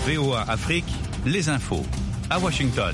VOA Afrique, les infos. À Washington.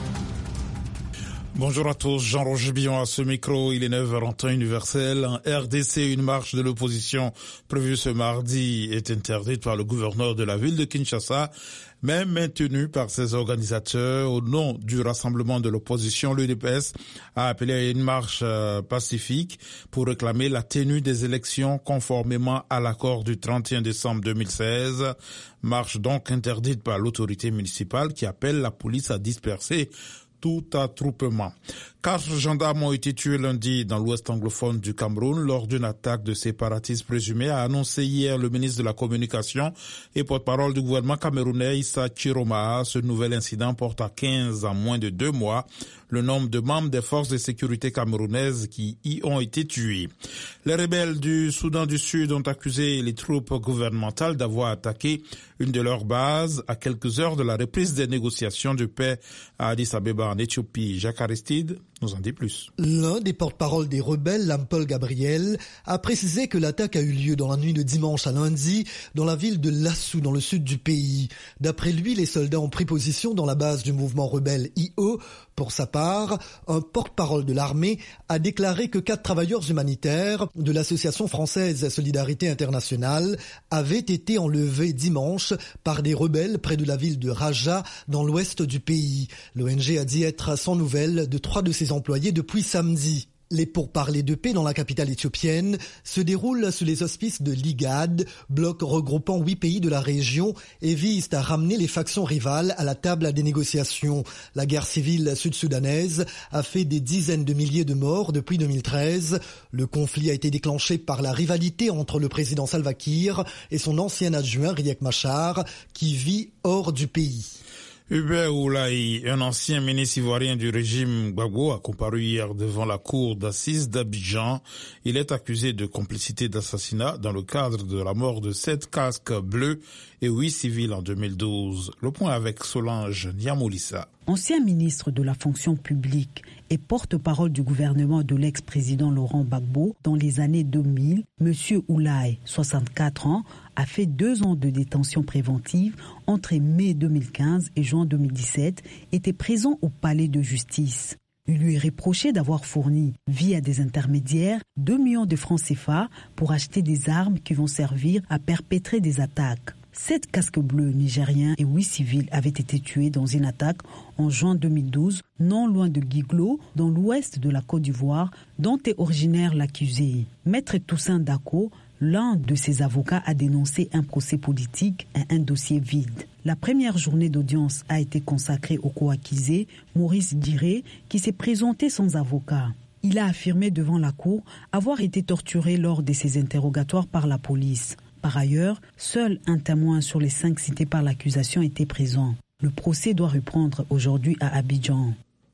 Bonjour à tous, Jean-Roger Billon à ce micro, il est 9h en temps universel. En RDC, une marche de l'opposition prévue ce mardi est interdite par le gouverneur de la ville de Kinshasa, mais maintenue par ses organisateurs. Au nom du rassemblement de l'opposition, l'UDPS a appelé à une marche pacifique pour réclamer la tenue des élections conformément à l'accord du 31 décembre 2016. Marche donc interdite par l'autorité municipale qui appelle la police à disperser tout attroupement. 4 gendarmes ont été tués lundi dans l'ouest anglophone du Cameroun lors d'une attaque de séparatistes présumés, a annoncé hier le ministre de la Communication et porte-parole du gouvernement camerounais Issa Chiroma. Ce nouvel incident porte à 15 en moins de 2 mois le nombre de membres des forces de sécurité camerounaises qui y ont été tués. Les rebelles du Soudan du Sud ont accusé les troupes gouvernementales d'avoir attaqué une de leurs bases à quelques heures de la reprise des négociations de paix à Addis Abeba en Éthiopie. Jacques Aristide nous en dit plus. L'un des porte-parole des rebelles, Lampol Gabriel, a précisé que l'attaque a eu lieu dans la nuit de dimanche à lundi dans la ville de Lassou, dans le sud du pays. D'après lui, les soldats ont pris position dans la base du mouvement rebelle IO. Pour sa part, un porte-parole de l'armée a déclaré que 4 travailleurs humanitaires de l'association française Solidarité Internationale avaient été enlevés dimanche par des rebelles près de la ville de Raja, dans l'ouest du pays. L'ONG a dit être sans nouvelles de 3 de ses employés depuis samedi. Les pourparlers de paix dans la capitale éthiopienne se déroulent sous les auspices de l'IGAD, bloc regroupant 8 pays de la région, et visent à ramener les factions rivales à la table des négociations. La guerre civile sud-soudanaise a fait des dizaines de milliers de morts depuis 2013. Le conflit a été déclenché par la rivalité entre le président Salva Kiir et son ancien adjoint Riek Machar, qui vit hors du pays. Hubert Oulaï, un ancien ministre ivoirien du régime Gbagbo, a comparu hier devant la cour d'assises d'Abidjan. Il est accusé de complicité d'assassinat dans le cadre de la mort de 7 casques bleus et 8 civils en 2012. Le point avec Solange Niamoulissa. Ancien ministre de la fonction publique et porte-parole du gouvernement de l'ex-président Laurent Gbagbo dans les années 2000, M. Oulaï, 64 ans, a fait 2 ans de détention préventive entre mai 2015 et juin 2017, était présent au palais de justice. Il lui est reproché d'avoir fourni, via des intermédiaires, 2 millions de francs CFA pour acheter des armes qui vont servir à perpétrer des attaques. 7 casques bleus nigériens et 8 civils avaient été tués dans une attaque en juin 2012, non loin de Guiglo, dans l'ouest de la Côte d'Ivoire, dont est originaire l'accusé. Maître Toussaint Dako, l'un de ses avocats, a dénoncé un procès politique et un dossier vide. La première journée d'audience a été consacrée au co-accusé, Maurice Diré, qui s'est présenté sans avocat. Il a affirmé devant la cour avoir été torturé lors de ses interrogatoires par la police. Par ailleurs, seul un témoin sur les 5 cités par l'accusation était présent. Le procès doit reprendre aujourd'hui à Abidjan.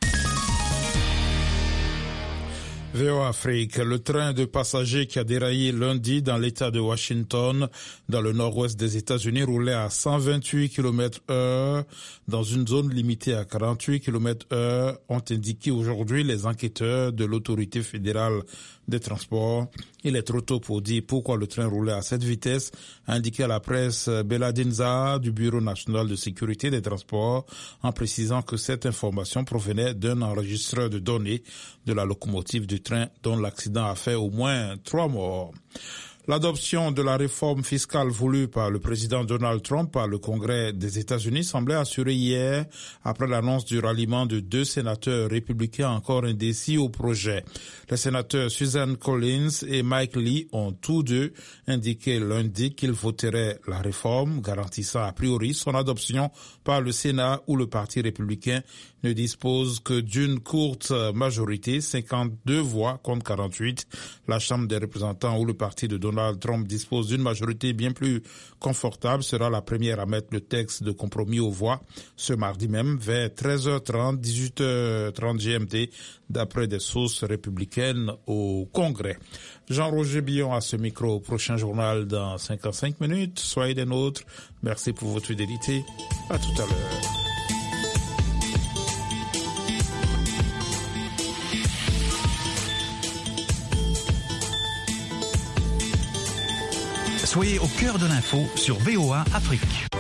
VOA Afrique, le train de passagers qui a déraillé lundi dans l'État de Washington, dans le nord-ouest des États-Unis, roulait à 128 km/h dans une zone limitée à 48 km/h, ont indiqué aujourd'hui les enquêteurs de l'autorité fédérale des transports. Il est trop tôt pour dire pourquoi le train roulait à cette vitesse, a indiqué à la presse Beladinza du Bureau national de sécurité des transports, en précisant que cette information provenait d'un enregistreur de données de la locomotive du train dont l'accident a fait au moins 3 morts. L'adoption de la réforme fiscale voulue par le président Donald Trump par le Congrès des États-Unis semblait assurée hier après l'annonce du ralliement de 2 sénateurs républicains encore indécis au projet. Les sénateurs Susan Collins et Mike Lee ont tous deux indiqué lundi qu'ils voteraient la réforme, garantissant a priori son adoption par le Sénat où le Parti républicain ne dispose que d'une courte majorité, 52 voix contre 48. La Chambre des représentants où le parti de Donald Trump dispose d'une majorité bien plus confortable sera la première à mettre le texte de compromis aux voix ce mardi même vers 13h30, 18h30 GMT, d'après des sources républicaines au Congrès. Jean-Roger Billon à ce micro. Prochain journal dans 55 minutes. Soyez des nôtres. Merci pour votre fidélité. À tout à l'heure. Soyez au cœur de l'info sur VOA Afrique.